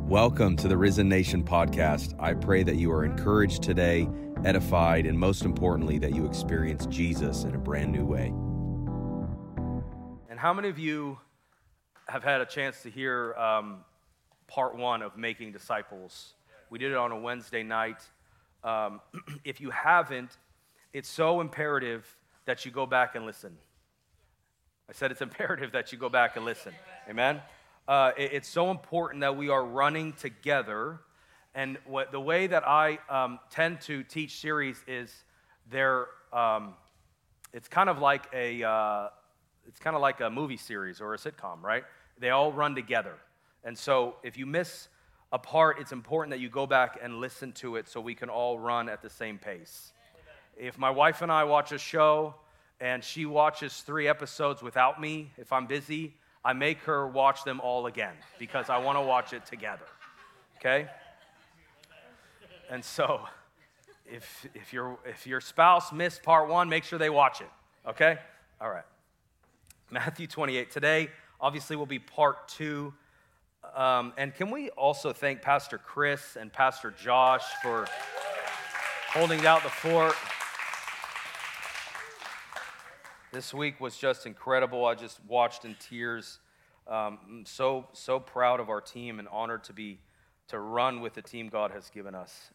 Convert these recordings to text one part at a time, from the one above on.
Welcome to the Risen Nation podcast. I pray that you are encouraged today, edified, and most importantly, that you experience Jesus in a brand new way. And how many of you have had a chance to hear part one of Making Disciples? We did it on a Wednesday night. If you haven't, it's so imperative that you go back and listen. I said it's imperative that you go back and listen. Amen? It's so important that we are running together. And the way that I tend to teach series is it's kind of like a movie series or a sitcom, right? They all run together. And so if you miss a part, it's important that you go back and listen to it so we can all run at the same pace. If my wife and I watch a show and she watches 3 episodes without me, if I'm busy, I make her watch them all again because I want to watch it together, okay? And so if your spouse missed part 1, make sure they watch it, okay? All right. Matthew 28. Today, obviously, will be part 2. And can we also thank Pastor Chris and Pastor Josh for holding down the fort? This week was just incredible. I just watched in tears. So proud of our team and honored to run with the team God has given us.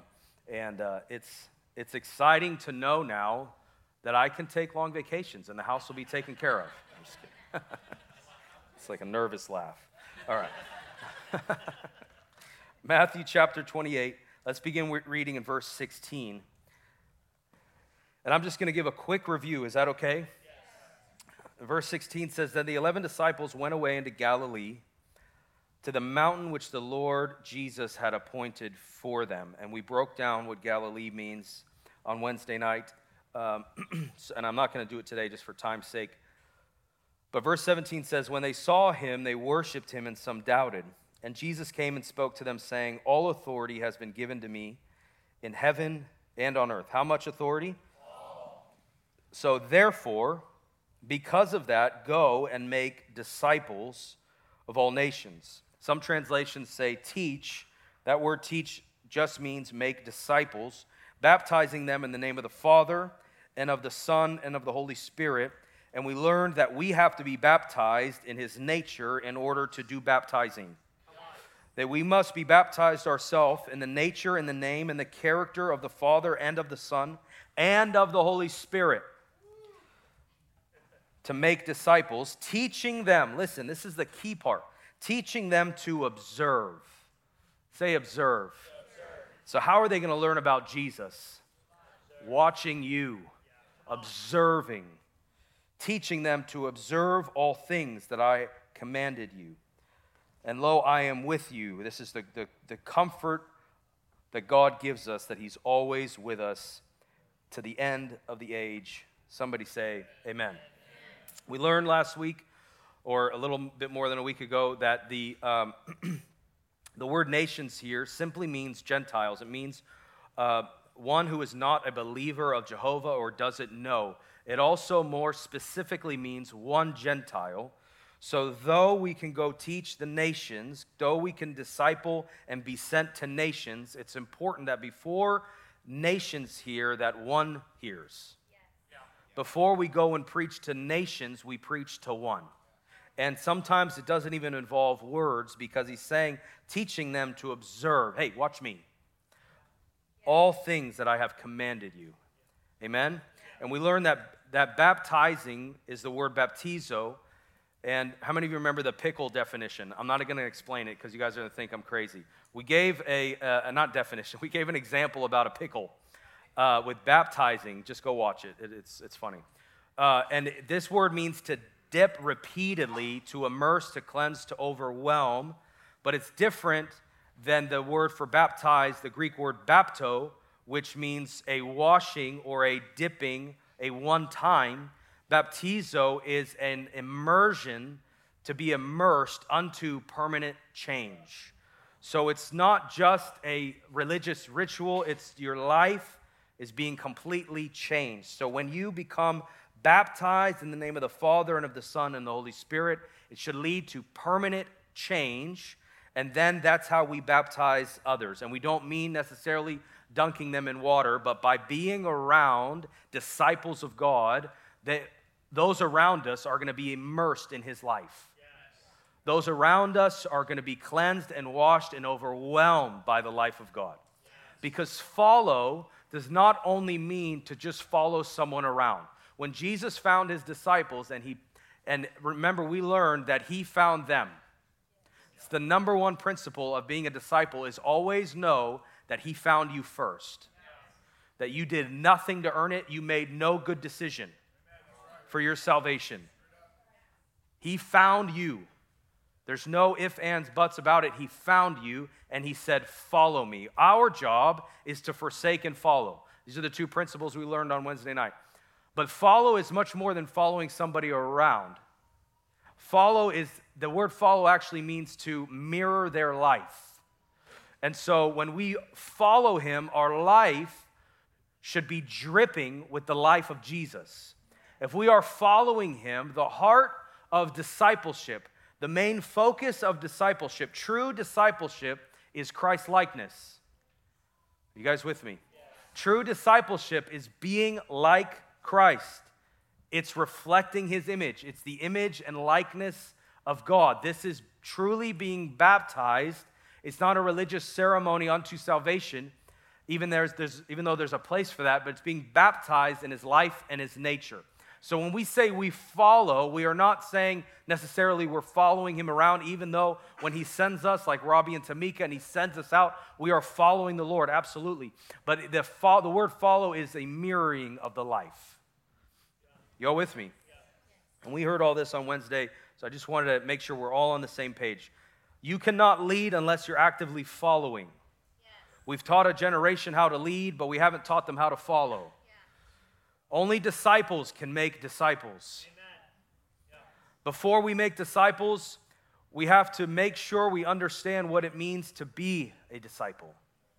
It's exciting to know now that I can take long vacations and the house will be taken care of. I'm just kidding. It's like a nervous laugh. All right. Matthew chapter 28. Let's begin reading in verse 16. And I'm just going to give a quick review. Is that okay? Yes. Verse 16 says, Then the 11 disciples went away into Galilee to the mountain which the Lord Jesus had appointed for them. And we broke down what Galilee means on Wednesday night. And I'm not going to do it today just for time's sake. But verse 17 says, When they saw him, they worshipped him, and some doubted. And Jesus came and spoke to them, saying, All authority has been given to me in heaven and on earth. How much authority? So therefore, because of that, go and make disciples of all nations. Some translations say teach. That word teach just means make disciples, baptizing them in the name of the Father and of the Son and of the Holy Spirit. And we learned that we have to be baptized in his nature in order to do baptizing. That we must be baptized ourselves in the nature, in the name, and the character of the Father and of the Son and of the Holy Spirit. To make disciples, teaching them, listen, this is the key part, teaching them to observe. Say observe. So how are they going to learn about Jesus? Watching you, observing, teaching them to observe all things that I commanded you. And lo, I am with you. This is the comfort that God gives us, that he's always with us to the end of the age. Somebody say amen. We learned last week, or a little bit more than a week ago, that the word nations here simply means Gentiles. It means one who is not a believer of Jehovah or doesn't know. It also more specifically means one Gentile. So though we can go teach the nations, though we can disciple and be sent to nations, it's important that before nations hear, that one hears. Before we go and preach to nations, we preach to one. And sometimes it doesn't even involve words because he's saying, teaching them to observe. Hey, watch me. All things that I have commanded you. Amen? And we learned that baptizing is the word baptizo. And how many of you remember the pickle definition? I'm not going to explain it because you guys are going to think I'm crazy. We gave not definition, we gave an example about a pickle. With baptizing, just go watch it. It's funny. And this word means to dip repeatedly, to immerse, to cleanse, to overwhelm. But it's different than the word for baptize, the Greek word bapto, which means a washing or a dipping, a one time. Baptizo is an immersion, to be immersed unto permanent change. So it's not just a religious ritual, it's your life is being completely changed. So when you become baptized in the name of the Father and of the Son and the Holy Spirit, it should lead to permanent change. And then that's how we baptize others. And we don't mean necessarily dunking them in water, but by being around disciples of God, those around us are going to be immersed in his life. Those around us are going to be cleansed and washed and overwhelmed by the life of God. Because follow does not only mean to just follow someone around. When Jesus found his disciples, and remember, we learned that he found them. It's the number one principle of being a disciple is always know that he found you first. That you did nothing to earn it. You made no good decision for your salvation. He found you. There's no ifs, ands, buts about it. He found you, and he said, follow me. Our job is to forsake and follow. These are the two principles we learned on Wednesday night. But follow is much more than following somebody around. The word follow actually means to mirror their life. And so when we follow him, our life should be dripping with the life of Jesus. If we are following him, the heart of discipleship, the main focus of discipleship, true discipleship, is Christ-likeness. You guys with me? Yes. True discipleship is being like Christ. It's reflecting his image. It's the image and likeness of God. This is truly being baptized. It's not a religious ceremony unto salvation, even though there's a place for that, but it's being baptized in his life and his nature. So when we say we follow, we are not saying necessarily we're following him around, even though when he sends us, like Robbie and Tamika, and he sends us out, we are following the Lord, absolutely. But the word follow is a mirroring of the life. Y'all with me? And we heard all this on Wednesday, so I just wanted to make sure we're all on the same page. You cannot lead unless you're actively following. We've taught a generation how to lead, but we haven't taught them how to follow. Only disciples can make disciples. Before we make disciples, we have to make sure we understand what it means to be a disciple.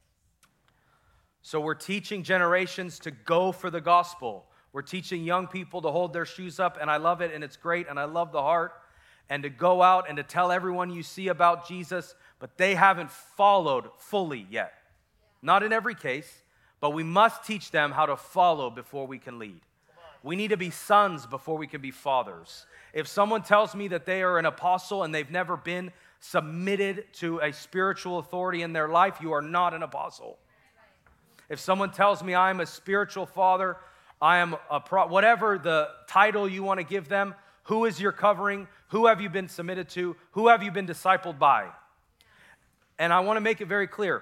So we're teaching generations to go for the gospel. We're teaching young people to hold their shoes up, and I love it, and it's great, and I love the heart, and to go out and to tell everyone you see about Jesus, but they haven't followed fully yet. Not in every case, but we must teach them how to follow before we can lead. We need to be sons before we can be fathers. If someone tells me that they are an apostle and they've never been submitted to a spiritual authority in their life, you are not an apostle. If someone tells me I'm a spiritual father, I am whatever the title you want to give them, who is your covering? Who have you been submitted to? Who have you been discipled by? And I want to make it very clear.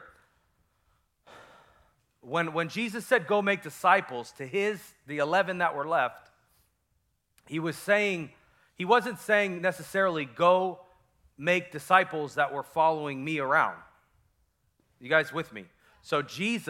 When Jesus said, go make disciples to the 11 that were left, he wasn't saying necessarily go make disciples that were following me around. You guys with me? So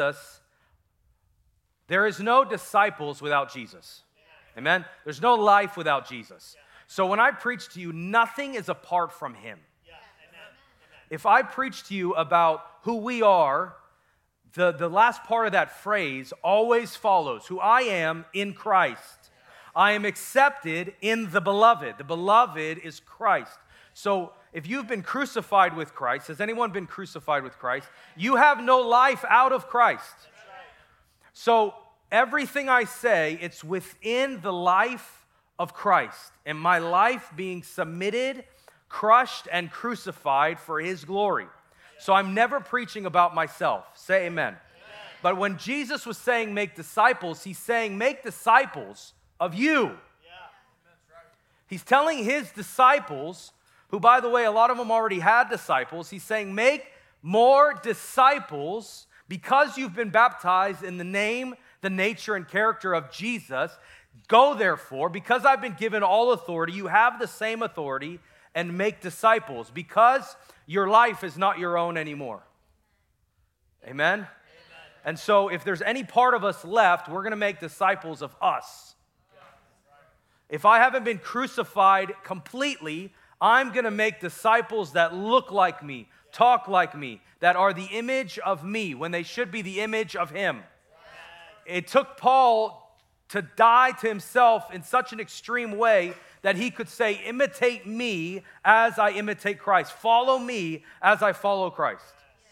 there is no disciples without Jesus. Amen? There's no life without Jesus. So when I preach to you, nothing is apart from him. If I preach to you about who we are, the last part of that phrase always follows who I am in Christ. I am accepted in the beloved. The beloved is Christ. So if you've been crucified with Christ, has anyone been crucified with Christ? You have no life out of Christ. So everything I say, it's within the life of Christ, and my life being submitted, crushed, and crucified for his glory. So I'm never preaching about myself. Say amen. But when Jesus was saying make disciples, he's saying make disciples of you. He's telling his disciples, who by the way, a lot of them already had disciples, he's saying make more disciples because you've been baptized in the name, the nature, and character of Jesus. Go therefore, because I've been given all authority, you have the same authority, and make disciples, because your life is not your own anymore. Amen? And so if there's any part of us left, we're going to make disciples of us. If I haven't been crucified completely, I'm going to make disciples that look like me, talk like me, that are the image of me when they should be the image of him. It took Paul to die to himself in such an extreme way that he could say, imitate me as I imitate Christ. Follow me as I follow Christ.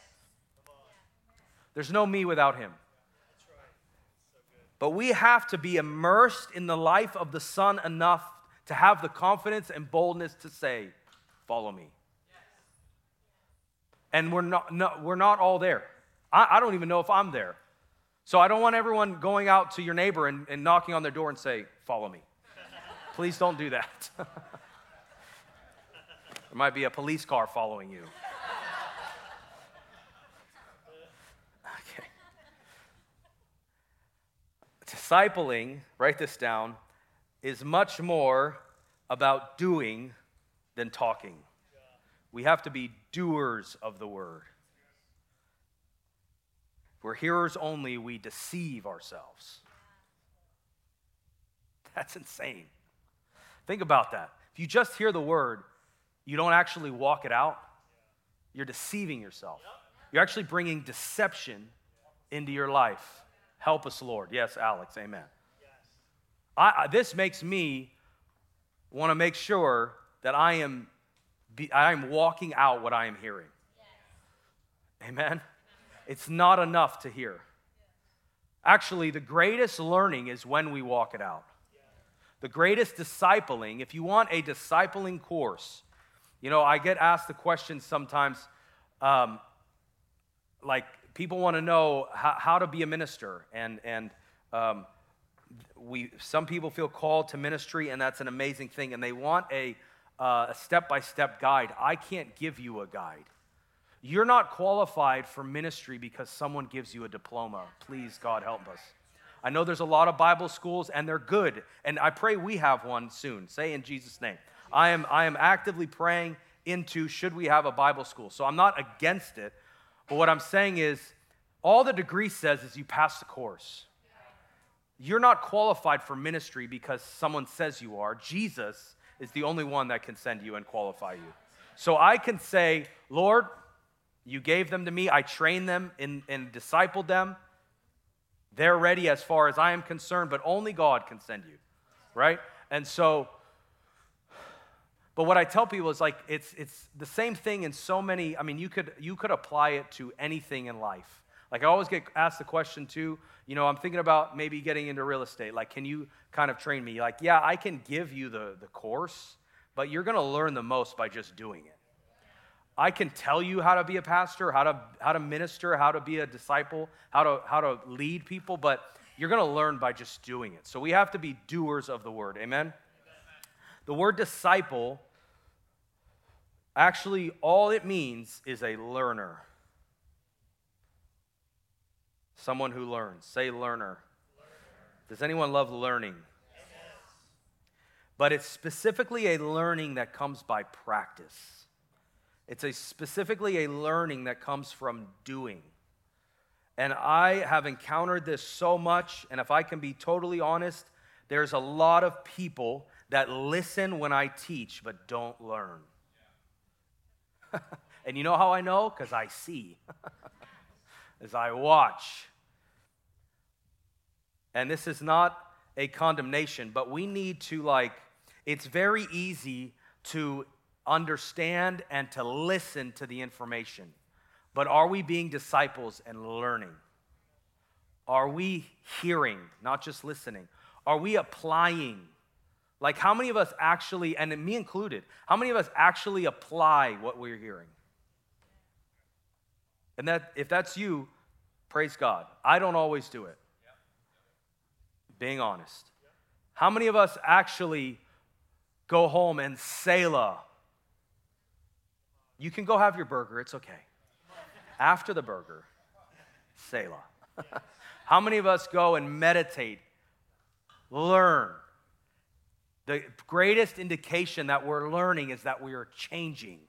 There's no me without him. But we have to be immersed in the life of the Son enough to have the confidence and boldness to say, follow me. And we're not all there. I don't even know if I'm there. So I don't want everyone going out to your neighbor and knocking on their door and say, follow me. Please don't do that. There might be a police car following you. Okay. Discipling, write this down, is much more about doing than talking. We have to be doers of the word. If we're hearers only, we deceive ourselves. That's insane. Think about that. If you just hear the word, you don't actually walk it out, you're deceiving yourself. You're actually bringing deception into your life. Help us, Lord. Yes, Alex, amen. This makes me want to make sure that I am walking out what I am hearing. Amen? It's not enough to hear. Actually, the greatest learning is when we walk it out. The greatest discipling, if you want a discipling course, I get asked the question sometimes, like people want to know how to be a minister, and some people feel called to ministry, and that's an amazing thing, and they want a step-by-step guide. I can't give you a guide. You're not qualified for ministry because someone gives you a diploma. Please, God, help us. I know there's a lot of Bible schools, and they're good, and I pray we have one soon. Say in Jesus' name. I am actively praying into should we have a Bible school. So I'm not against it, but what I'm saying is all the degree says is you pass the course. You're not qualified for ministry because someone says you are. Jesus is the only one that can send you and qualify you. So I can say, Lord, you gave them to me. I trained them and discipled them. They're ready as far as I am concerned, but only God can send you, right? And so, but what I tell people is like, it's the same thing in so many, you could apply it to anything in life. Like I always get asked the question too, I'm thinking about maybe getting into real estate. Like, can you kind of train me? Like, yeah, I can give you the course, but you're going to learn the most by just doing it. I can tell you how to be a pastor, how to minister, how to be a disciple, how to lead people, but you're going to learn by just doing it. So we have to be doers of the word. Amen? The word disciple, actually all it means is a learner. Someone who learns. Say learner. Does anyone love learning? But it's specifically a learning that comes by practice. It's specifically a learning that comes from doing. And I have encountered this so much, and if I can be totally honest, there's a lot of people that listen when I teach but don't learn. And you know how I know? Because I see. As I watch. And this is not a condemnation, but we need to it's very easy to understand and to listen to the information. But are we being disciples and learning? Are we hearing, not just listening? Are we applying? Like how many of us actually, and me included, how many of us actually apply what we're hearing? And that if that's you, praise God. I don't always do it. Being honest. How many of us actually go home and Selah? You can go have your burger, it's okay. After the burger, Selah. How many of us go and meditate, learn? The greatest indication that we're learning is that we are changing.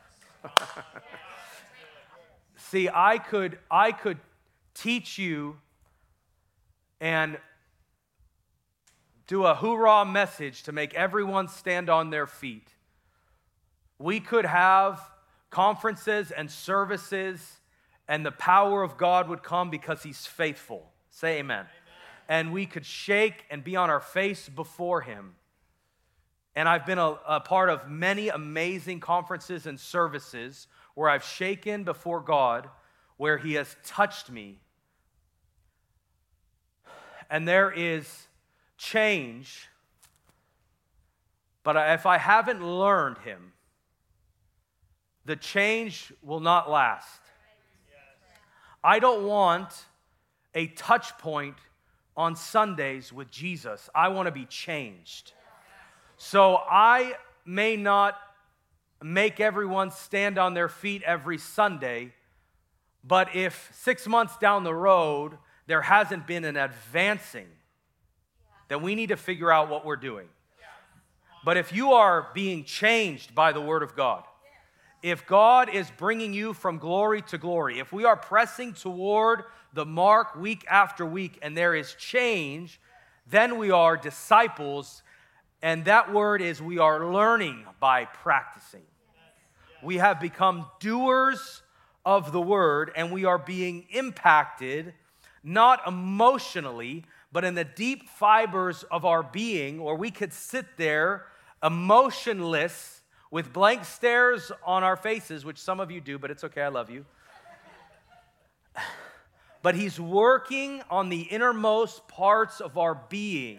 See, I could teach you and do a hoorah message to make everyone stand on their feet. We could have conferences and services, and the power of God would come because he's faithful. Say amen. and we could shake and be on our face before him. And I've been a part of many amazing conferences and services where I've shaken before God, where he has touched me. And there is change, but if I haven't learned him, the change will not last. I don't want a touch point on Sundays with Jesus. I want to be changed. So I may not make everyone stand on their feet every Sunday, but if 6 months down the road there hasn't been an advancing, then we need to figure out what we're doing. But if you are being changed by the Word of God, if God is bringing you from glory to glory, if we are pressing toward the mark week after week and there is change, then we are disciples, and that word is we are learning by practicing. We have become doers of the word, and we are being impacted not emotionally, but in the deep fibers of our being, or we could sit there emotionless with blank stares on our faces, which some of you do, but it's okay, I love you. But he's working on the innermost parts of our being.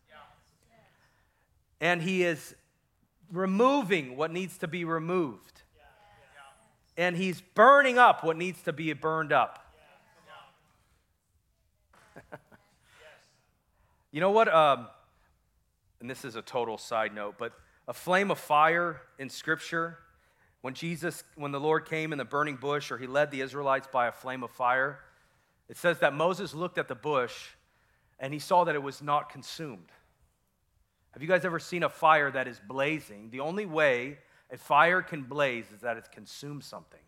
And he is removing what needs to be removed. And he's burning up what needs to be burned up. You know what? And this is a total side note, but a flame of fire in Scripture, when the Lord came in the burning bush, or he led the Israelites by a flame of fire, it says that Moses looked at the bush and he saw that it was not consumed. Have you guys ever seen a fire that is blazing? The only way a fire can blaze is that it consumes something.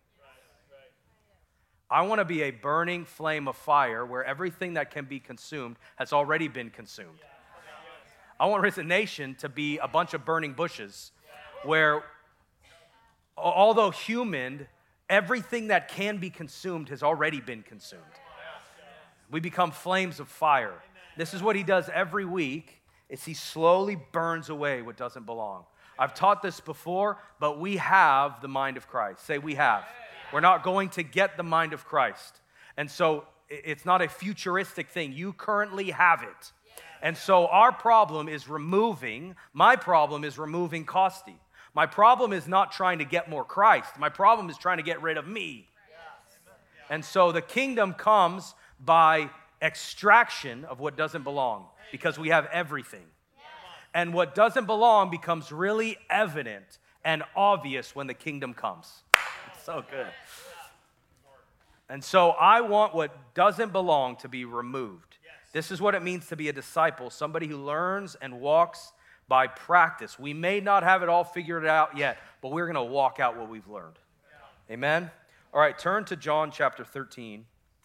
I want to be a burning flame of fire where everything that can be consumed has already been consumed. I want Risen Nation to be a bunch of burning bushes where, although human, everything that can be consumed has already been consumed. We become flames of fire. This is what he does every week, is he slowly burns away what doesn't belong. I've taught this before, but we have the mind of Christ. Say, we have. We're not going to get the mind of Christ. And so it's not a futuristic thing. You currently have it. And so my problem is removing Costi. My problem is not trying to get more Christ. My problem is trying to get rid of me. And so the kingdom comes by extraction of what doesn't belong, because we have everything. And what doesn't belong becomes really evident and obvious when the kingdom comes. It's so good. And so I want what doesn't belong to be removed. This is what it means to be a disciple, somebody who learns and walks by practice. We may not have it all figured out yet, but we're going to walk out what we've learned. Amen? All right, turn to John chapter 13.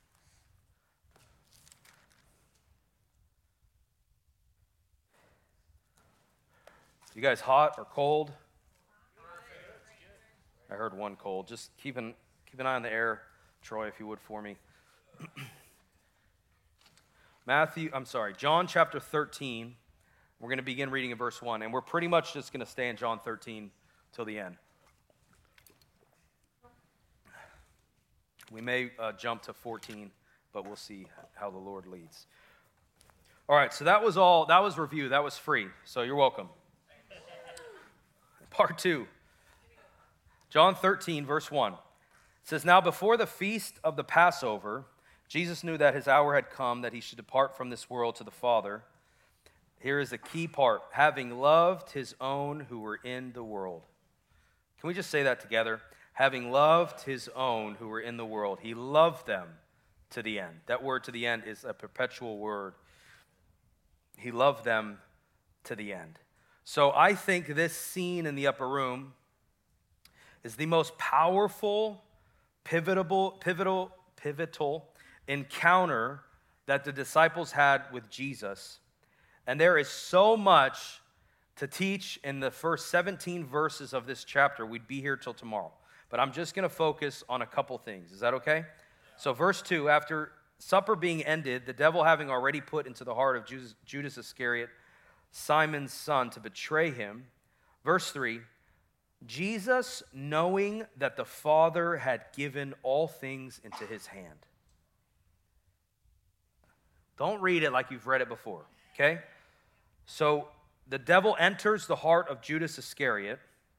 You guys hot or cold? I heard one cold. Just keep an eye on the air, Troy, if you would for me. John chapter 13. We're going to begin reading in verse 1, and we're pretty much just going to stay in John 13 till the end. We may jump to 14, but we'll see how the Lord leads. All right, so that was review. That was free, so you're welcome. Part 2, John 13, verse 1. It says, "Now before the feast of the Passover, Jesus knew that his hour had come, that he should depart from this world to the Father." Here is the key part. "Having loved his own who were in the world." Can we just say that together? Having loved his own who were in the world. He loved them to the end. That word to the end is a perpetual word. He loved them to the end. So I think this scene in the upper room is the most powerful, pivotal encounter that the disciples had with Jesus. And there is so much to teach in the first 17 verses of this chapter. We'd be here till tomorrow. But I'm just going to focus on a couple things. Is that okay? So verse 2, after supper being ended, the devil having already put into the heart of Judas Iscariot, Simon's son, to betray him. Verse 3, Jesus, knowing that the Father had given all things into his hand. Don't read it like you've read it before, okay? So the devil enters the heart of Judas Iscariot.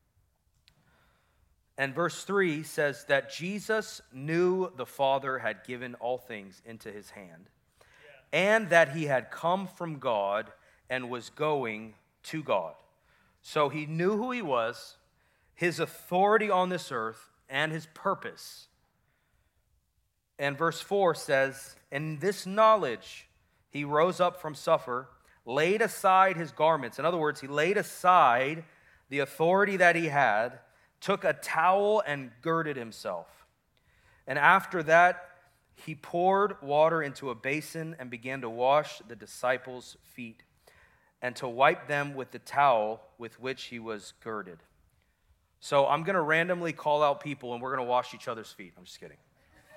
And verse 3 says that Jesus knew the Father had given all things into his hand, and that he had come from God and was going to God. So he knew who he was, his authority on this earth, and his purpose. And verse 4 says, in this knowledge he rose up from supper, laid aside his garments. In other words, he laid aside the authority that he had, took a towel and girded himself. And after that, he poured water into a basin and began to wash the disciples' feet and to wipe them with the towel with which he was girded. So I'm going to randomly call out people and we're going to wash each other's feet. I'm just kidding.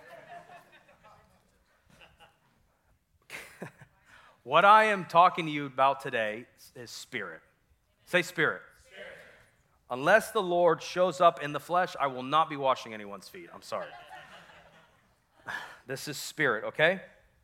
What I am talking to you about today is spirit. Say spirit. Unless the Lord shows up in the flesh, I will not be washing anyone's feet. I'm sorry. This is spirit, okay?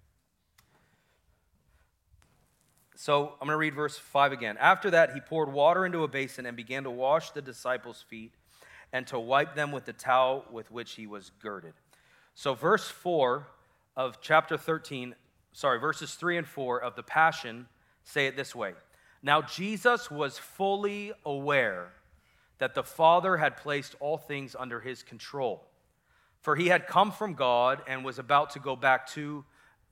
So I'm going to read verse 5 again. After that, he poured water into a basin and began to wash the disciples' feet and to wipe them with the towel with which he was girded. So verse 4 of chapter 13, verses 3 and 4 of the Passion say it this way. Now Jesus was fully aware that the Father had placed all things under his control. For he had come from God and was about to go back to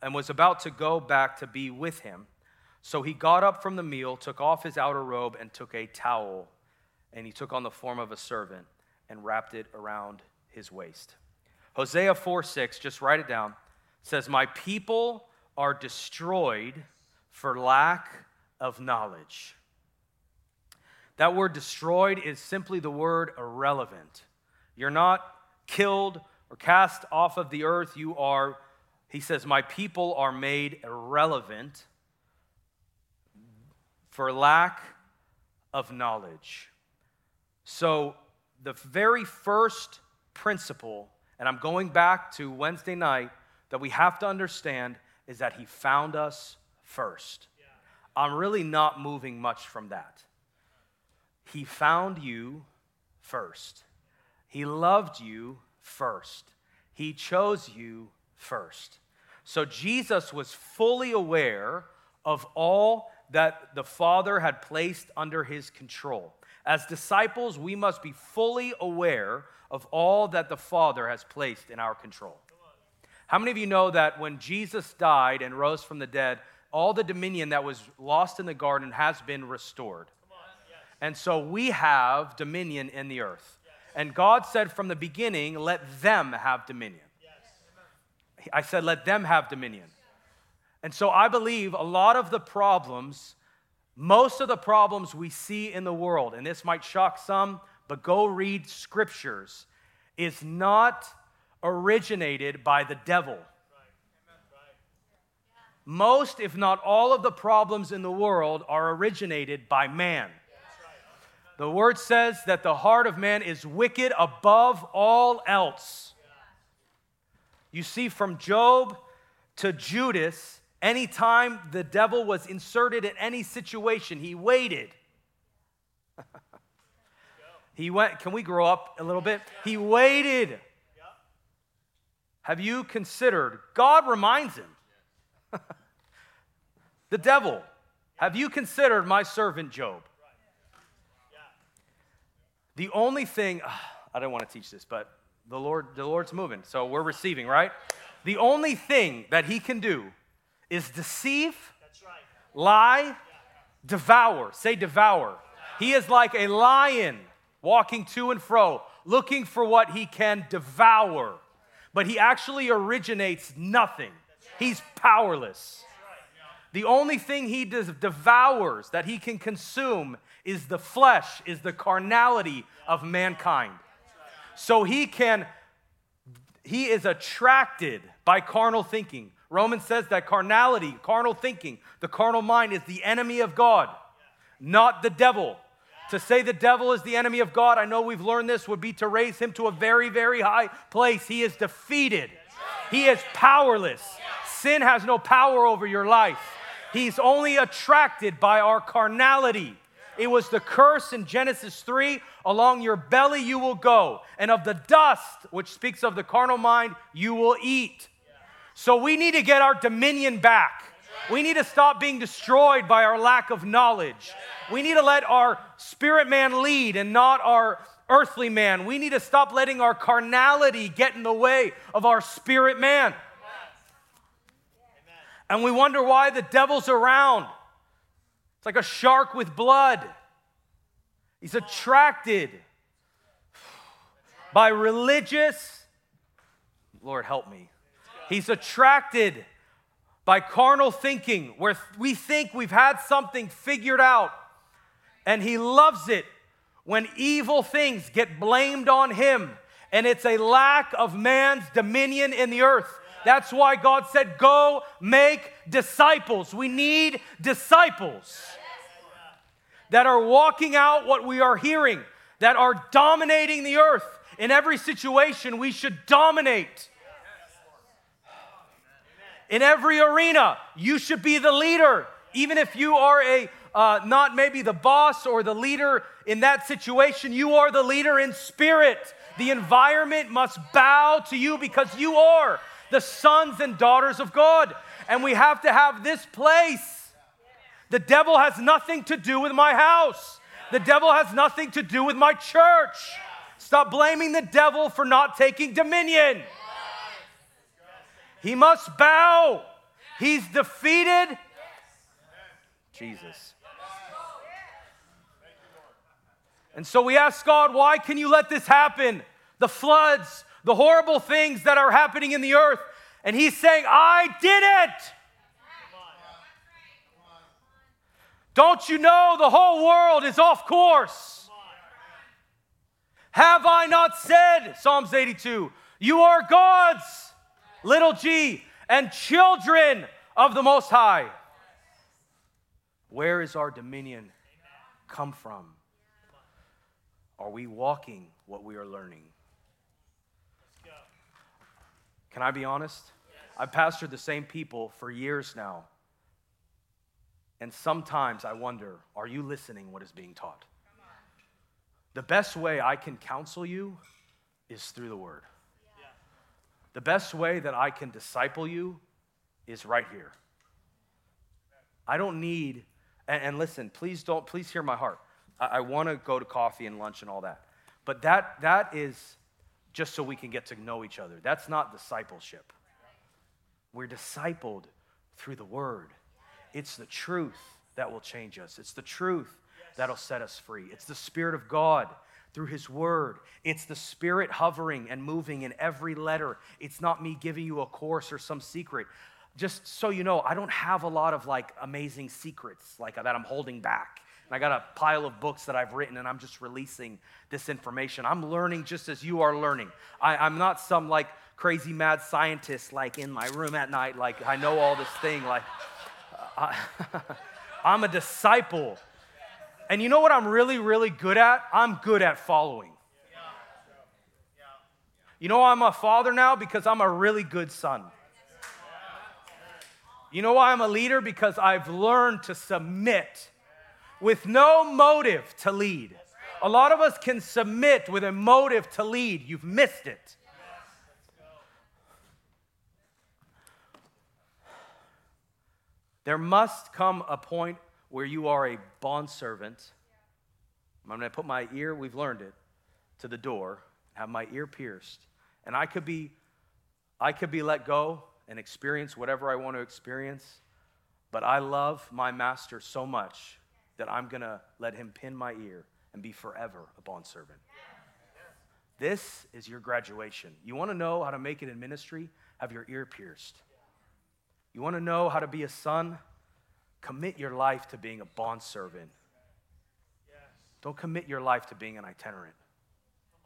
be with him. So he got up from the meal, took off his outer robe, and took a towel, and he took on the form of a servant and wrapped it around his waist. Hosea 4:6, just write it down, says, my people are destroyed for lack of knowledge. That word destroyed is simply the word irrelevant. You're not killed or cast off of the earth. You are, he says, my people are made irrelevant for lack of knowledge. So the very first principle, and I'm going back to Wednesday night, that we have to understand is that he found us first. I'm really not moving much from that. He found you first. He loved you first. He chose you first. So Jesus was fully aware of all that the Father had placed under his control. As disciples, we must be fully aware of all that the Father has placed in our control. How many of you know that when Jesus died and rose from the dead, all the dominion that was lost in the garden has been restored? And so we have dominion in the earth. And God said from the beginning, let them have dominion. I said, let them have dominion. And so I believe a lot of the problems, most of the problems we see in the world, and this might shock some, but go read scriptures, is not originated by the devil. Most, if not all of the problems in the world are originated by man. The word says that the heart of man is wicked above all else. You see, from Job to Judas, anytime the devil was inserted in any situation, he waited. He went, can we grow up a little bit? He waited. Have you considered, God reminds him. The devil, have you considered my servant Job? The only thing, I don't want to teach this, but the Lord's moving, so we're receiving, right? The only thing that he can do is deceive, lie, devour. Say devour. He is like a lion walking to and fro, looking for what he can devour. But he actually originates nothing. He's powerless. The only thing he devours, that he can consume, is the flesh, is the carnality of mankind. So he is attracted by carnal thinking. Romans says that carnality, carnal thinking, the carnal mind is the enemy of God, not the devil. To say the devil is the enemy of God, I know we've learned this, would be to raise him to a very, very high place. He is defeated. He is powerless. Sin has no power over your life. He's only attracted by our carnality. It was the curse in Genesis 3, along your belly you will go, and of the dust, which speaks of the carnal mind, you will eat. So we need to get our dominion back. We need to stop being destroyed by our lack of knowledge. We need to let our spirit man lead and not our earthly man. We need to stop letting our carnality get in the way of our spirit man. And we wonder why the devil's around. It's like a shark with blood. He's attracted by religious, Lord help me. He's attracted by carnal thinking, where we think we've had something figured out. And he loves it when evil things get blamed on him. And it's a lack of man's dominion in the earth. That's why God said, go make disciples. We need disciples that are walking out what we are hearing, that are dominating the earth. In every situation, we should dominate. In every arena, you should be the leader. Even if you are not maybe the boss or the leader in that situation, you are the leader in spirit. The environment must bow to you because you are the sons and daughters of God. And we have to have this place. The devil has nothing to do with my house. The devil has nothing to do with my church. Stop blaming the devil for not taking dominion. He must bow. He's defeated. Jesus. And so we ask God, why can you let this happen? The floods, the horrible things that are happening in the earth. And he's saying, I did it. Don't you know the whole world is off course? Have I not said, Psalms 82, you are God's, little g, and children of the Most High. Where is our dominion come from? Are we walking what we are learning? Can I be honest? I've pastored the same people for years now. And sometimes I wonder, are you listening what is being taught? The best way I can counsel you is through the Word. The best way that I can disciple you is right here. I don't need, and listen, please hear my heart. I want to go to coffee and lunch and all that. But that is just so we can get to know each other. That's not discipleship. We're discipled through the Word. It's the truth that will change us. It's the truth that'll set us free. It's the Spirit of God through His Word. It's the Spirit hovering and moving in every letter. It's not me giving you a course or some secret. Just so you know, I don't have a lot of amazing secrets that I'm holding back. And I got a pile of books that I've written and I'm just releasing this information. I'm learning just as you are learning. I'm not some crazy mad scientist in my room at night I know all this thing. I'm a disciple. And you know what I'm really, really good at? I'm good at following. You know why I'm a father now? Because I'm a really good son. You know why I'm a leader? Because I've learned to submit with no motive to lead. A lot of us can submit with a motive to lead. You've missed it. There must come a point where you are a bondservant. I'm going to put my ear, we've learned it, to the door, have my ear pierced. And I could be let go and experience whatever I want to experience. But I love my master so much that I'm going to let him pin my ear and be forever a bondservant. This is your graduation. You want to know how to make it in ministry? Have your ear pierced. You want to know how to be a son? Commit your life to being a bondservant. Don't commit your life to being an itinerant.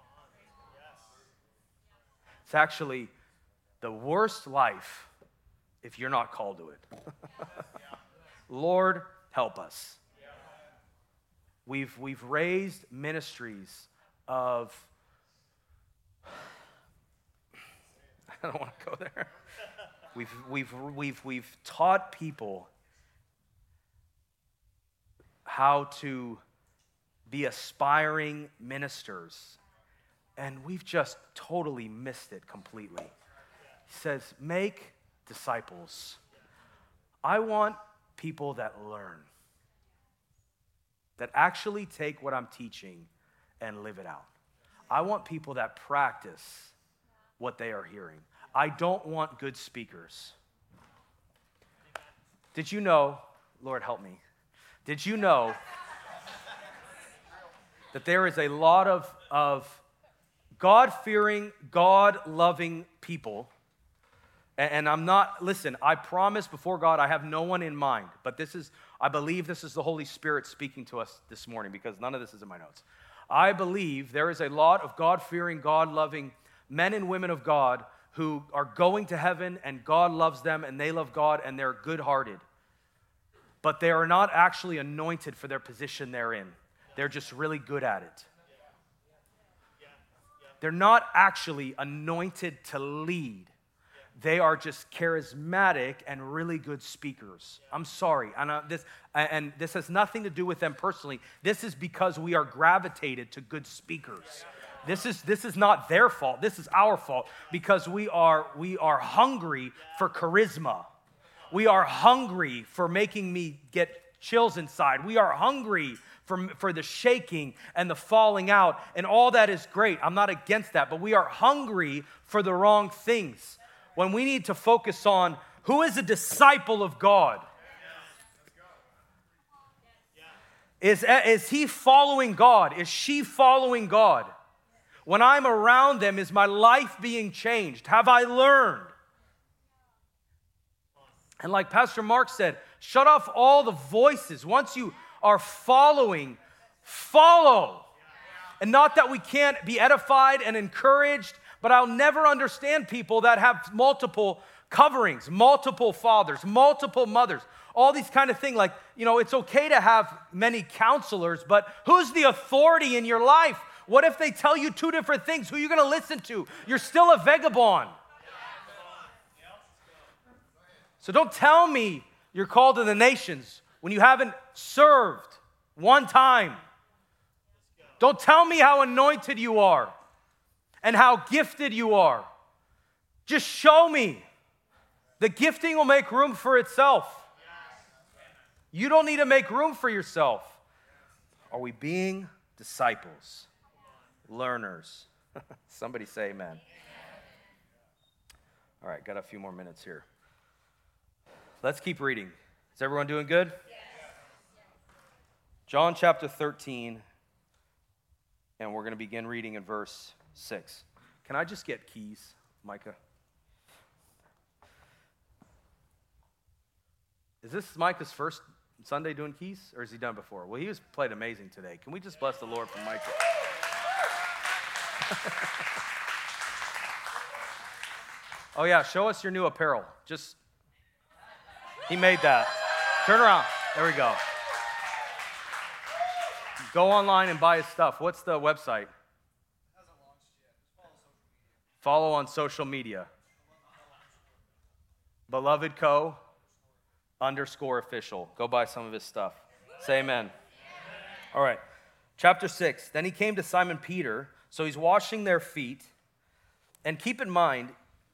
It's actually the worst life if you're not called to it. Lord, help us. We've raised ministries of, I don't want to go there. We've taught people how to be aspiring ministers, and we've just totally missed it completely. He says, make disciples. I want people that learn, that actually take what I'm teaching and live it out. I want people that practice what they are hearing. I don't want good speakers. Did you know, Lord help me, did you know that there is a lot of God-fearing, God-loving people? And I'm not, listen, I promise before God, I have no one in mind. But I believe this is the Holy Spirit speaking to us this morning, because none of this is in my notes. I believe there is a lot of God-fearing, God-loving men and women of God who are going to heaven, and God loves them, and they love God, and they're good-hearted. But they are not actually anointed for their position they're in. They're just really good at it. They're not actually anointed to lead. They are just charismatic and really good speakers. I'm sorry. And this has nothing to do with them personally. This is because we are gravitated to good speakers. This is not their fault. This is our fault, because we are hungry for charisma. We are hungry for making me get chills inside. We are hungry for the shaking and the falling out, and all that is great. I'm not against that, but we are hungry for the wrong things, when we need to focus on who is a disciple of God. Is he following God? Is she following God? When I'm around them, is my life being changed? Have I learned? And like Pastor Mark said, shut off all the voices. Once you are following, follow. And not that we can't be edified and encouraged, but I'll never understand people that have multiple coverings, multiple fathers, multiple mothers, all these kind of things. Like, it's okay to have many counselors, but who's the authority in your life? What if they tell you two different things? Who are you going to listen to? You're still a vagabond. So don't tell me you're called to the nations when you haven't served one time. Don't tell me how anointed you are and how gifted you are. Just show me. The gifting will make room for itself. You don't need to make room for yourself. Are we being disciples? Learners? Somebody say amen. All right, got a few more minutes here. Let's keep reading. Is everyone doing good? John chapter 13, and we're going to begin reading in verse 6. Can I just get keys, Micah? Is this Micah's first Sunday doing keys, or has he done before? Well, he was played amazing today. Can we just bless the Lord for Micah? Oh yeah, show us your new apparel. He made that. Turn around. There we go. Go online and buy his stuff. What's the website? Follow on social media. Beloved Co. _official. Go buy some of his stuff. Say amen. All right. Chapter 6. Then he came to Simon Peter. So he's washing their feet. And keep in mind,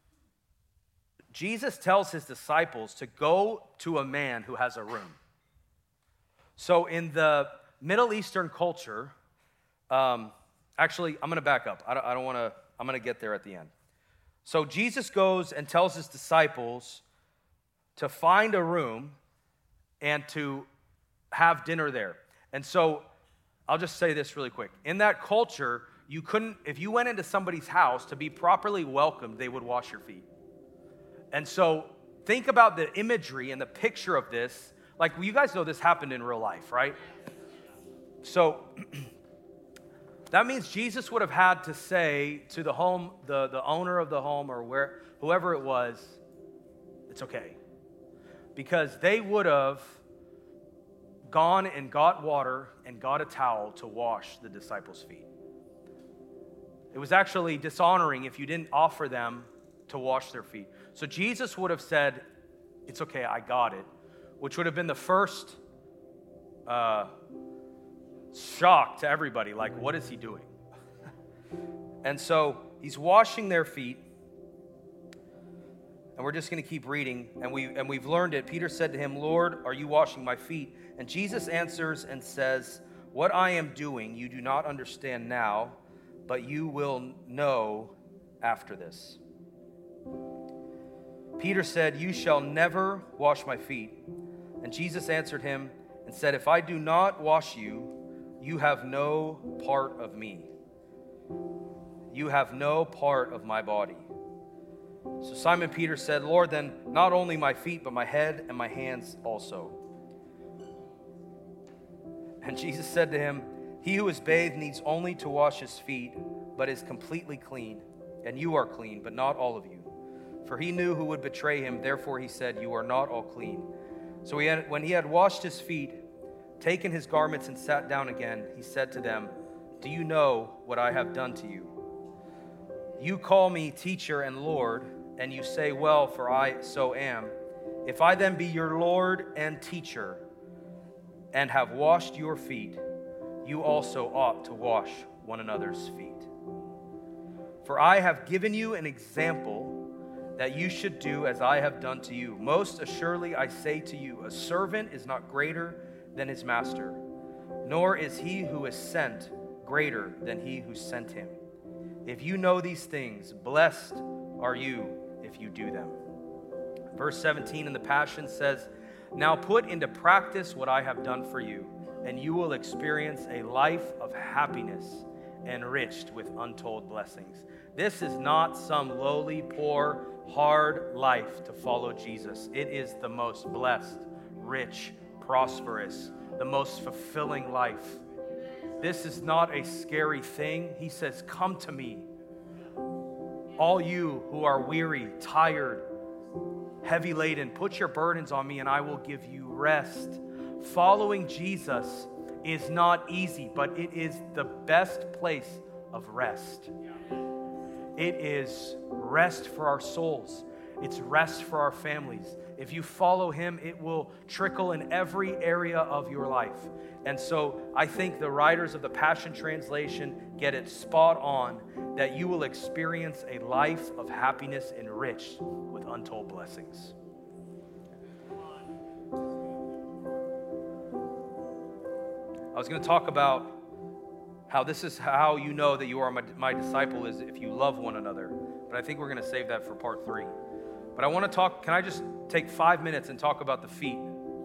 Jesus tells his disciples to go to a man who has a room. So in the Middle Eastern culture, actually, I'm going to back up. I don't want to, I'm going to get there at the end. So Jesus goes and tells his disciples to find a room and to have dinner there. And so I'll just say this really quick. In that culture, you couldn't, if you went into somebody's house to be properly welcomed, they would wash your feet. And so think about the imagery and the picture of this. Like, you guys know this happened in real life, right? So that means Jesus would have had to say to the home, the owner of the home, or whoever it was, It's okay. Because they would have gone and got water and got a towel to wash the disciples' feet. It was actually dishonoring if you didn't offer them to wash their feet. So Jesus would have said, it's okay, I got it, which would have been the first shock to everybody. Like, what is he doing? And so he's washing their feet. And we're just going to keep reading. And we've learned it. Peter said to him, Lord, are you washing my feet? And Jesus answers and says, what I am doing you do not understand now, but you will know after this. Peter said, you shall never wash my feet. And Jesus answered him and said, if I do not wash you, you have no part of me. You have no part of my body. So Simon Peter said, Lord, then not only my feet, but my head and my hands also. And Jesus said to him, he who is bathed needs only to wash his feet, but is completely clean. And you are clean, but not all of you. For he knew who would betray him, therefore he said, you are not all clean. So when he had washed his feet, taken his garments and sat down again, he said to them, do you know what I have done to you? You call me teacher and Lord, and you say, well, for I so am. If I then be your Lord and teacher, and have washed your feet, you also ought to wash one another's feet. For I have given you an example that you should do as I have done to you. Most assuredly I say to you, a servant is not greater than his master, nor is he who is sent greater than he who sent him. If you know these things, blessed are you if you do them. Verse 17 in the Passion says, now put into practice what I have done for you, and you will experience a life of happiness enriched with untold blessings. This is not some lowly, poor, hard life to follow Jesus. It is the most blessed, rich, prosperous, the most fulfilling life. This is not a scary thing. He says, come to me, all you who are weary, tired, heavy laden, put your burdens on me and I will give you rest. Following Jesus is not easy, but it is the best place of rest. It is rest for our souls. It's rest for our families. If you follow him, it will trickle in every area of your life. And so I think the writers of the Passion Translation get it spot on, that you will experience a life of happiness enriched with untold blessings. I was going to talk about how this is how you know that you are my disciple is if you love one another. But I think we're going to save that for part 3. But I want to talk, can I just take 5 minutes and talk about the feet?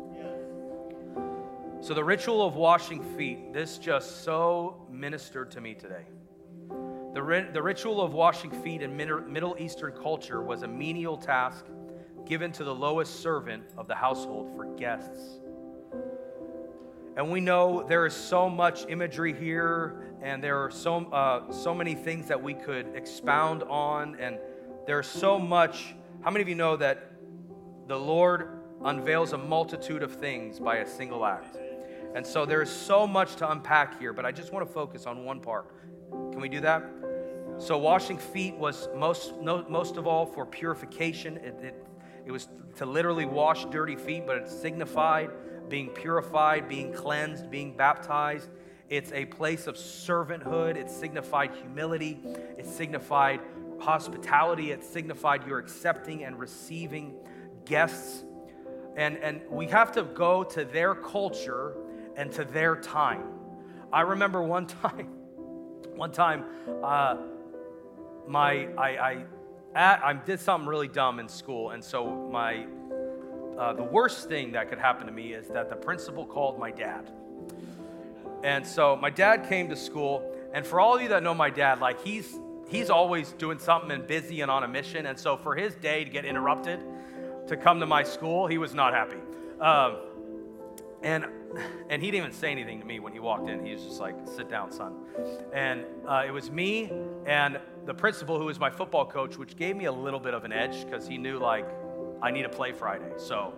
So the ritual of washing feet, this just so ministered to me today. The ritual of washing feet in Middle Eastern culture was a menial task given to the lowest servant of the household for guests. And we know there is so much imagery here, and there are so many things that we could expound on, and there's so much. How many of you know that the Lord unveils a multitude of things by a single act? And so there's so much to unpack here, but I just want to focus on one part. Can we do that? So washing feet was most of all for purification. It was to literally wash dirty feet, but it signified being purified, being cleansed, being baptized. It's a place of servanthood. It signified humility. It signified hospitality. It signified you're accepting and receiving guests. And we have to go to their culture and to their time. I remember one time, I did something really dumb in school, and so the worst thing that could happen to me is that the principal called my dad. And so my dad came to school, and for all of you that know my dad, like he's always doing something and busy and on a mission, and so for his day to get interrupted to come to my school, he was not happy. And he didn't even say anything to me when he walked in. He was just like, sit down, son. And it was me and the principal, who was my football coach, which gave me a little bit of an edge because he knew, like, I need to play Friday. So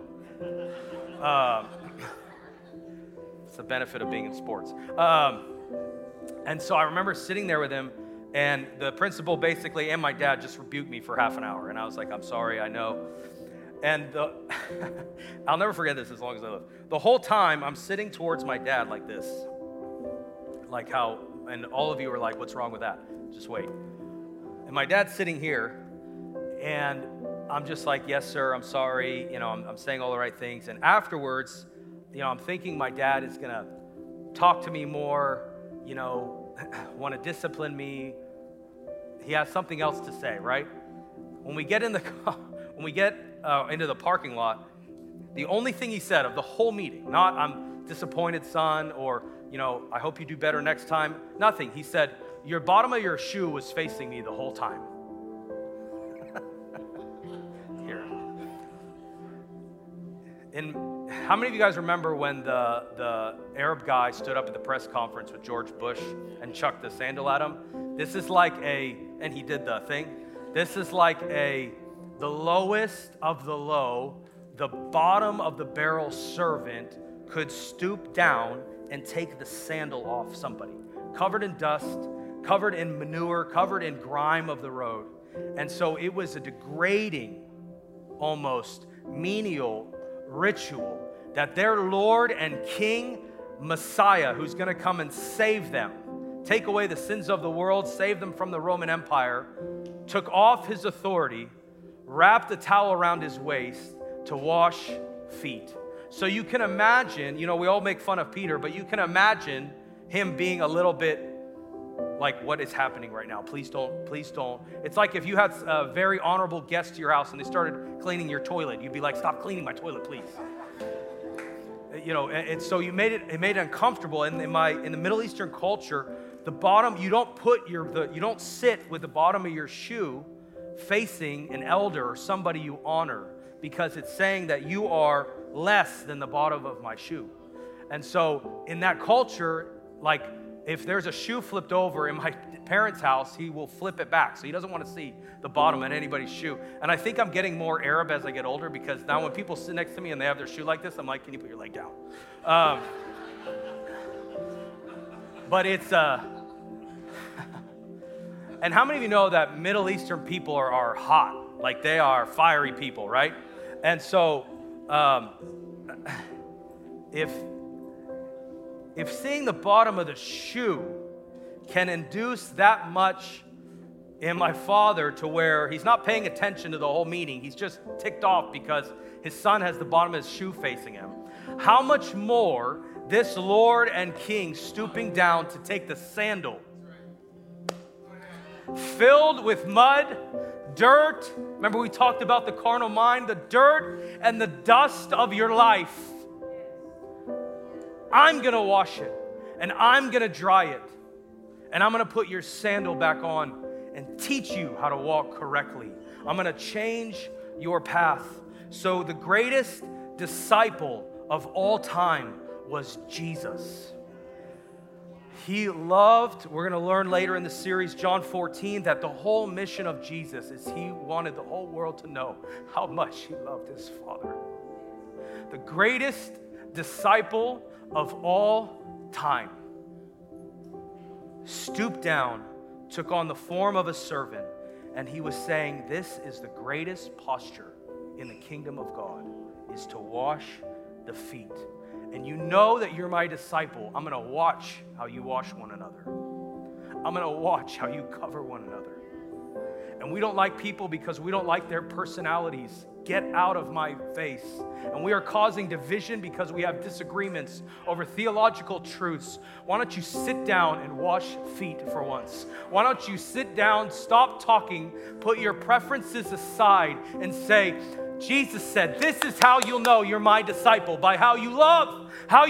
it's the benefit of being in sports. And so I remember sitting there with him, and the principal basically and my dad just rebuked me for half an hour. And I was like, I'm sorry, I know. And I'll never forget this as long as I live. The whole time I'm sitting towards my dad like this. Like how, and all of you are like, what's wrong with that? Just wait. And my dad's sitting here, and I'm just like, yes, sir, I'm sorry. I'm saying all the right things. And afterwards, I'm thinking my dad is going to talk to me more, want to discipline me. He has something else to say, right? When we get into the parking lot, the only thing he said of the whole meeting, not I'm disappointed, son, or, I hope you do better next time, nothing. He said, your bottom of your shoe was facing me the whole time. Here. And how many of you guys remember when the Arab guy stood up at the press conference with George Bush and chucked the sandal at him? This is like and he did the thing. This is like the lowest of the low, the bottom of the barrel servant could stoop down and take the sandal off somebody, covered in dust, covered in manure, covered in grime of the road. And so it was a degrading, almost menial ritual that their Lord and King Messiah, who's going to come and save them, take away the sins of the world, save them from the Roman Empire, took off his authority, wrapped a towel around his waist to wash feet. So you can imagine, we all make fun of Peter, but you can imagine him being a little bit like, what is happening right now? Please don't, please don't. It's like if you had a very honorable guest to your house and they started cleaning your toilet, you'd be like, stop cleaning my toilet, please. And so it made it uncomfortable. And in the Middle Eastern culture, the bottom, you don't sit with the bottom of your shoe facing an elder or somebody you honor, because it's saying that you are less than the bottom of my shoe. And so in that culture, like if there's a shoe flipped over in my parents' house, he will flip it back. So he doesn't want to see the bottom of anybody's shoe. And I think I'm getting more Arab as I get older, because now when people sit next to me and they have their shoe like this, I'm like, can you put your leg down? But it's, and how many of you know that Middle Eastern people are hot? Like they are fiery people, right? And so if seeing the bottom of the shoe can induce that much in my father to where he's not paying attention to the whole meeting, he's just ticked off because his son has the bottom of his shoe facing him, how much more this Lord and King stooping down to take the sandal filled with mud, dirt. Remember we talked about the carnal mind, the dirt and the dust of your life. I'm going to wash it, and I'm going to dry it, and I'm going to put your sandal back on and teach you how to walk correctly. I'm going to change your path. So the greatest disciple of all time was Jesus. He loved, we're going to learn later in the series, John 14, that the whole mission of Jesus is he wanted the whole world to know how much he loved his Father. The greatest disciple of all time stooped down, took on the form of a servant, and he was saying, this is the greatest posture in the kingdom of God, is to wash the feet. And you know that you're my disciple. I'm going to watch how you wash one another. I'm going to watch how you cover one another. And we don't like people because we don't like their personalities. Get out of my face. And we are causing division because we have disagreements over theological truths. Why don't you sit down and wash feet for once? Why don't you sit down, stop talking, put your preferences aside and say, Jesus said, this is how you'll know you're my disciple, by how you love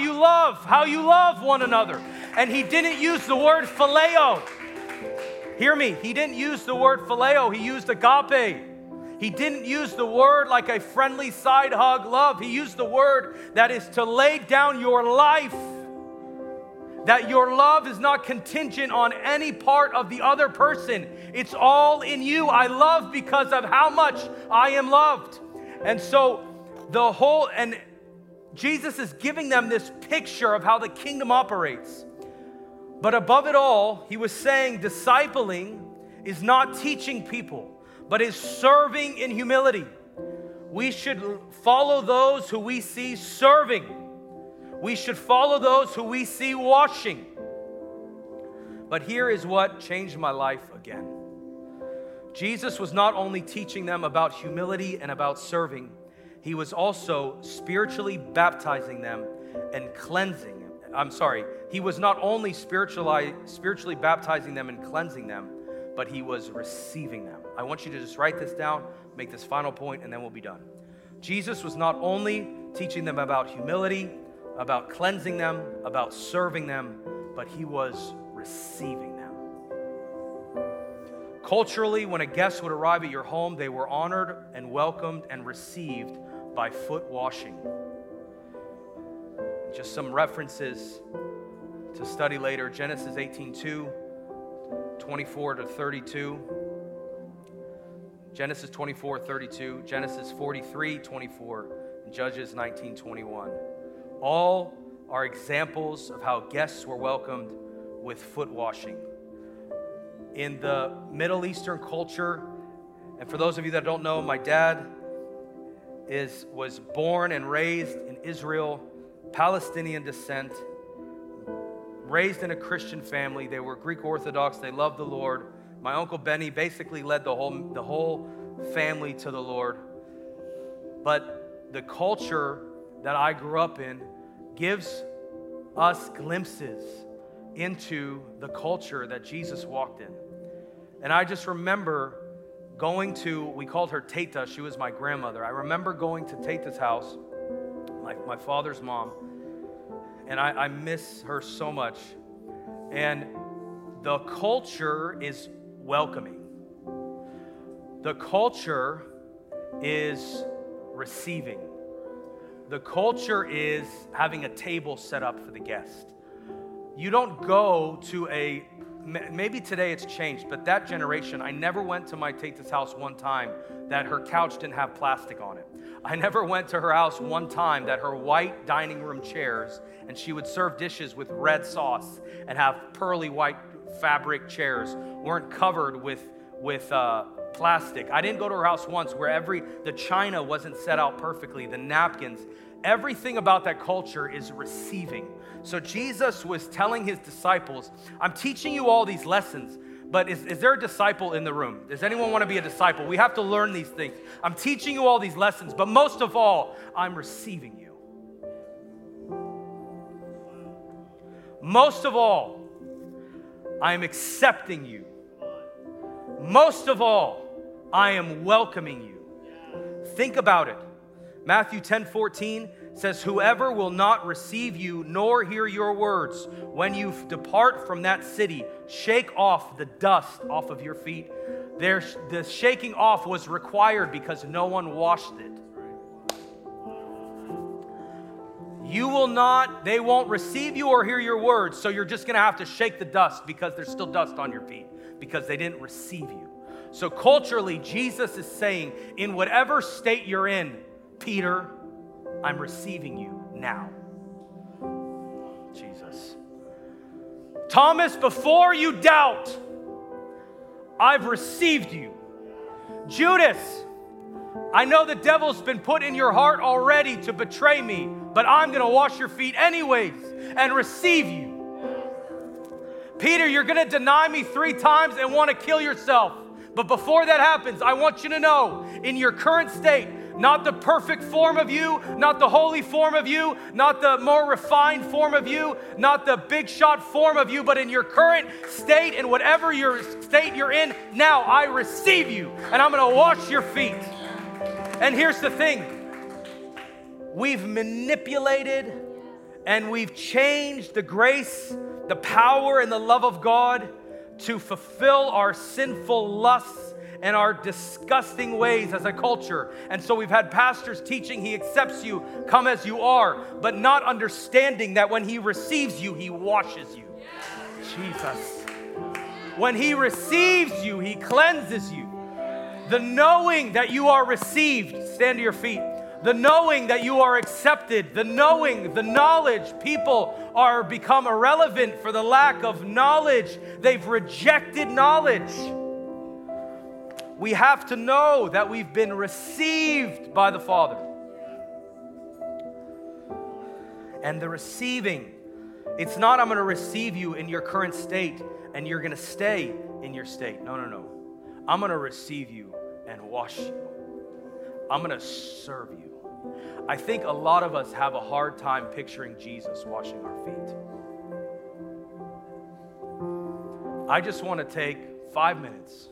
one another. And he didn't use the word phileo. Hear me, he didn't use the word phileo, he used agape. He didn't use the word like a friendly side hug love. He used the word that is to lay down your life. That your love is not contingent on any part of the other person. It's all in you. I love because of how much I am loved. And so and Jesus is giving them this picture of how the kingdom operates. But above it all, he was saying discipling is not teaching people, but is serving in humility. We should follow those who we see serving. We should follow those who we see washing. But here is what changed my life again. Jesus was not only teaching them about humility and about serving, he was also spiritually baptizing them and cleansing. He was not only spiritually baptizing them and cleansing them, but he was receiving them. I want you to just write this down, make this final point, and then we'll be done. Jesus was not only teaching them about humility, about cleansing them, about serving them, but he was receiving them. Culturally, when a guest would arrive at your home, they were honored and welcomed and received by foot washing. Just some references to study later. Genesis 18:2, 24 to 32. Genesis 24:32, Genesis 43:24, and Judges 19:21. All are examples of how guests were welcomed with foot washing. In the Middle Eastern culture, and for those of you that don't know, my dad was born and raised in Israel, Palestinian descent, raised in a Christian family. They were Greek Orthodox. They loved the Lord. My Uncle Benny basically led the whole family to the Lord. But the culture that I grew up in gives us glimpses into the culture that Jesus walked in. And I just remember we called her Tata. She was my grandmother. I remember going to Tata's house, my father's mom, and I miss her so much. And the culture is welcoming. The culture is receiving. The culture is having a table set up for the guest. You don't go to maybe today it's changed, but that generation, I never went to my Tata's house one time that her couch didn't have plastic on it. I never went to her house one time that her white dining room chairs, and she would serve dishes with red sauce and have pearly white fabric chairs, weren't covered with plastic. I didn't go to her house once where the china wasn't set out perfectly, the napkins. Everything about that culture is receiving. So Jesus was telling his disciples, I'm teaching you all these lessons, but is there a disciple in the room? Does anyone want to be a disciple? We have to learn these things. I'm teaching you all these lessons, but most of all, I'm receiving you. Most of all, I am accepting you. Most of all, I am welcoming you. Think about it. Matthew 10:14 says, whoever will not receive you nor hear your words, when you depart from that city, shake off the dust off of your feet. The shaking off was required because no one washed it. They won't receive you or hear your words, so you're just going to have to shake the dust because there's still dust on your feet because they didn't receive you. So culturally, Jesus is saying, in whatever state you're in, Peter, I'm receiving you now. Jesus. Thomas, before you doubt, I've received you. Judas, I know the devil's been put in your heart already to betray me, but I'm going to wash your feet anyways and receive you. Peter, you're going to deny me 3 times and want to kill yourself. But before that happens, I want you to know, in your current state, not the perfect form of you, not the holy form of you, not the more refined form of you, not the big shot form of you, but in your current state, in whatever your state you're in, now I receive you, and I'm going to wash your feet. And here's the thing. We've manipulated and we've changed the grace, the power, and the love of God to fulfill our sinful lusts and our disgusting ways as a culture. And so we've had pastors teaching he accepts you, come as you are, but not understanding that when he receives you, he washes you. Jesus. When he receives you, he cleanses you. The knowing that you are received. Stand to your feet. The knowing that you are accepted. The knowing, the knowledge. People are become irrelevant for the lack of knowledge. They've rejected knowledge. We have to know that we've been received by the Father. And the receiving, it's not I'm going to receive you in your current state and you're going to stay in your state. No. I'm going to receive you and wash you. I'm going to serve you. I think a lot of us have a hard time picturing Jesus washing our feet. I just want to take 5 minutes.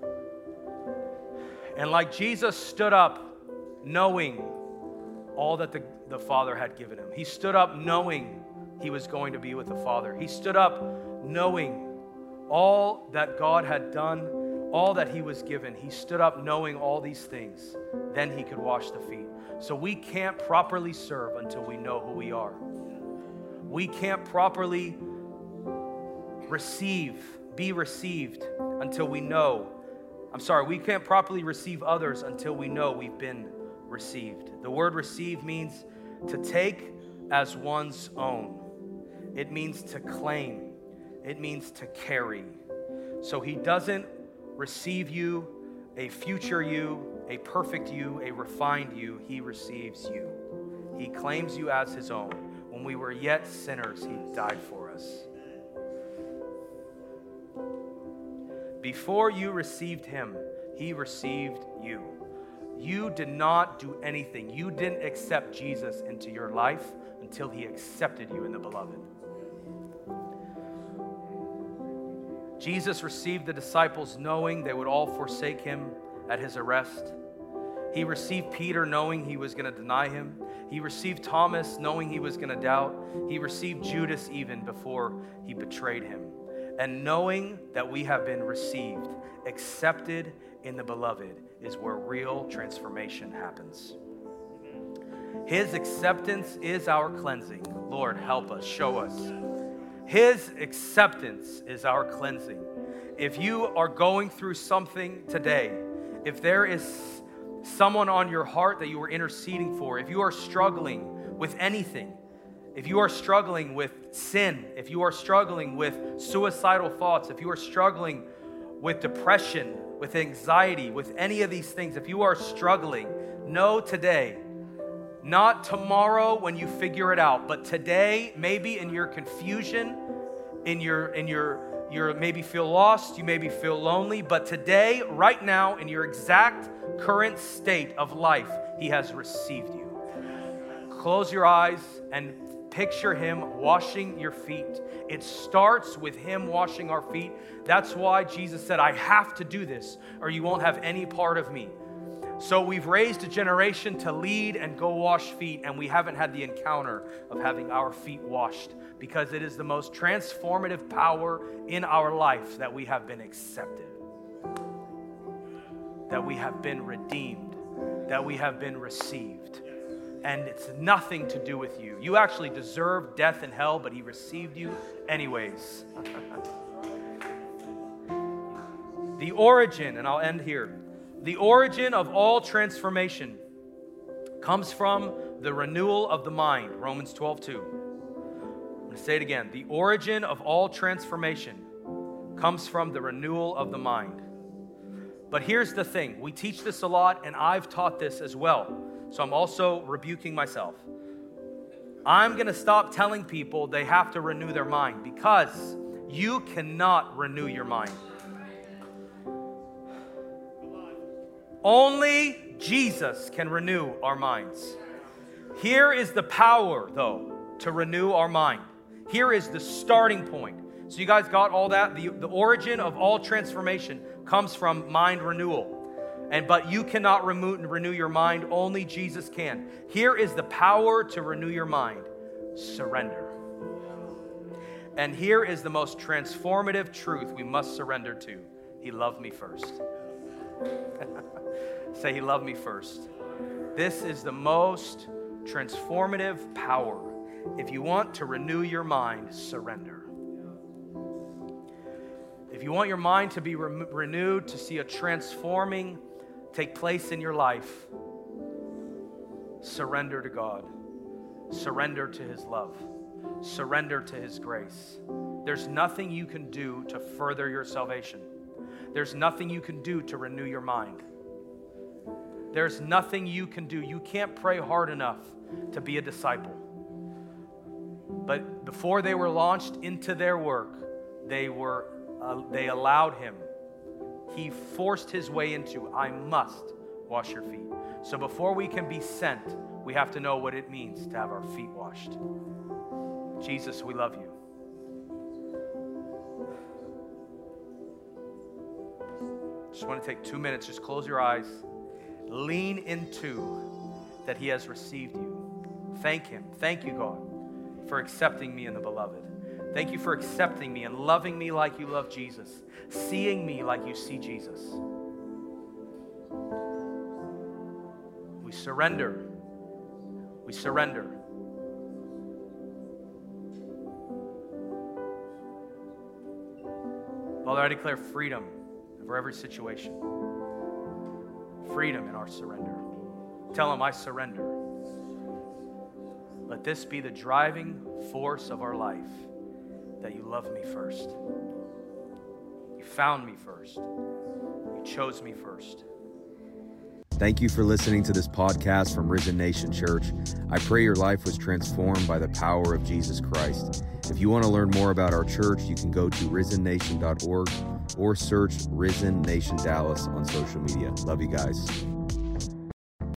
And like Jesus stood up knowing all that the Father had given him. He stood up knowing he was going to be with the Father. He stood up knowing all that God had done, all that he was given. He stood up knowing all these things. Then he could wash the feet. So we can't properly serve until we know who we are. We can't properly be received until we know. We can't properly receive others until we know we've been received. The word receive means to take as one's own. It means to claim. It means to carry. So he doesn't receive you, a future you, a perfect you, a refined you. He receives you. He claims you as his own. When we were yet sinners, he died for us. Before you received him, he received you. You did not do anything. You didn't accept Jesus into your life until he accepted you in the beloved. Jesus received the disciples knowing they would all forsake him at his arrest. He received Peter knowing he was going to deny him. He received Thomas knowing he was going to doubt. He received Judas even before he betrayed him. And knowing that we have been received, accepted in the beloved, is where real transformation happens. His acceptance is our cleansing. Lord, help us, show us. His acceptance is our cleansing. If you are going through something today, if there is someone on your heart that you are interceding for, if you are struggling with anything, if you are struggling with sin, if you are struggling with suicidal thoughts, if you are struggling with depression, with anxiety, with any of these things, if you are struggling, know today, not tomorrow when you figure it out, but today, maybe in your confusion, in your maybe feel lost, you maybe feel lonely, but today, right now, in your exact current state of life, he has received you. Close your eyes and picture him washing your feet. It starts with him washing our feet. That's why Jesus said, I have to do this or you won't have any part of me. So we've raised a generation to lead and go wash feet, and we haven't had the encounter of having our feet washed because it is the most transformative power in our life that we have been accepted, that we have been redeemed, that we have been received. And it's nothing to do with you. You actually deserve death and hell, but he received you anyways. The origin, and I'll end here. The origin of all transformation comes from the renewal of the mind, Romans 12:2. I'm going to say it again. The origin of all transformation comes from the renewal of the mind. But here's the thing. We teach this a lot, and I've taught this as well. So I'm also rebuking myself. I'm going to stop telling people they have to renew their mind because you cannot renew your mind. Only Jesus can renew our minds. Here is the power, though, to renew our mind. Here is the starting point. So you guys got all that? The origin of all transformation comes from mind renewal. But you cannot renew your mind. Only Jesus can. Here is the power to renew your mind. Surrender. And here is the most transformative truth we must surrender to. He loved me first. Say, he loved me first. This is the most transformative power. If you want to renew your mind, surrender. If you want your mind to be renewed, to see a transforming take place in your life, surrender to God. Surrender to his love. Surrender to his grace. There's nothing you can do to further your salvation. There's nothing you can do to renew your mind. There's nothing you can do. You can't pray hard enough to be a disciple. But before they were launched into their work, they allowed him. He forced his way into, I must wash your feet. So before we can be sent, we have to know what it means to have our feet washed. Jesus, we love you. Just want to take 2 minutes. Just close your eyes. Lean into that he has received you. Thank him. Thank you, God, for accepting me in the beloved. Thank you for accepting me and loving me like you love Jesus, seeing me like you see Jesus. We surrender. We surrender. Father, I declare freedom over every situation. Freedom in our surrender. Tell him, I surrender. Let this be the driving force of our life, that you love me first. You found me first. You chose me first. Thank you for listening to this podcast from Risen Nation Church. I pray your life was transformed by the power of Jesus Christ. If you want to learn more about our church, you can go to risennation.org or search Risen Nation Dallas on social media. Love you guys.